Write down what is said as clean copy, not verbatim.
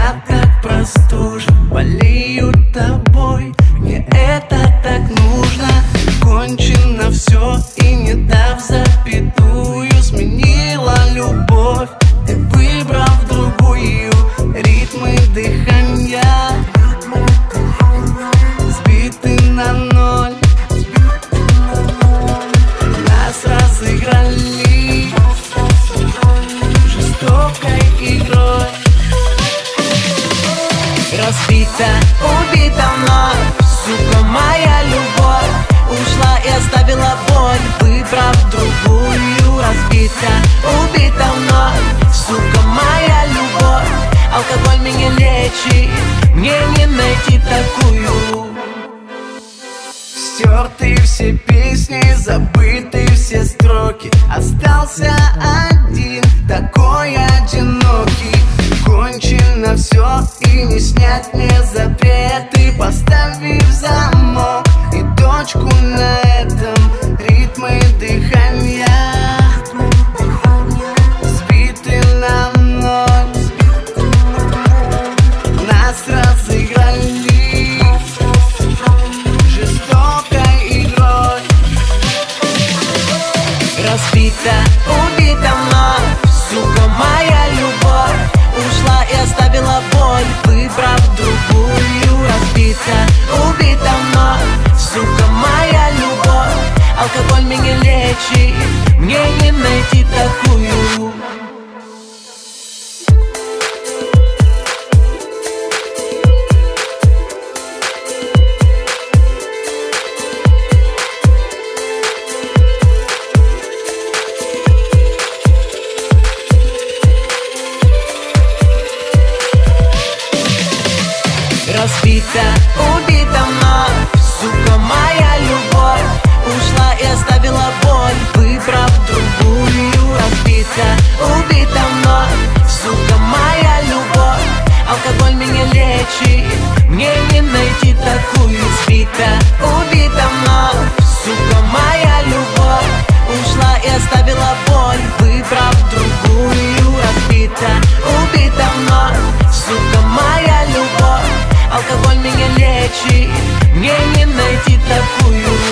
Я так простужен, болею тобой. Мне это так нужно. Кончено все и не дав запятую сменила любовь. Ты выбрав другую, ритмы дыхания сбиты на ноль. Нас разыграли жестокой игрой. Разбита, убита вновь, сука, моя любовь. Ушла и оставила боль, выбрав другую. Разбита, убита вновь, сука, моя любовь. Алкоголь меня лечит, мне не найти такую. Стерты все песни, забыты все строки. Остался один, такой одинокий. Кончено все и не снять мне запреты, поставив замок и точку на этом. Ритмы дыхания сбиты на ноль. Нас разыграли жестокой игрой. Разбита, убита вновь, сука, моя любовь. Ушла и оставила боль, выбрав другую. Разбита, убита вновь, сука, моя любовь. Алкоголь меня лечит, мне не найти такую. Разбита, убита вновь, сука, моя любовь. Ушла и оставила боль, выбрав другую. Разбита, убита вновь, сука, моя любовь. Алкоголь меня лечит, мне не найти такую. Сбита, убита вновь, сука, моя любовь. Ушла и оставила боль, выбрав другую. Разбита, убита вновь, сука, моя любовь. Алкоголь меня лечит, мне не найти такую.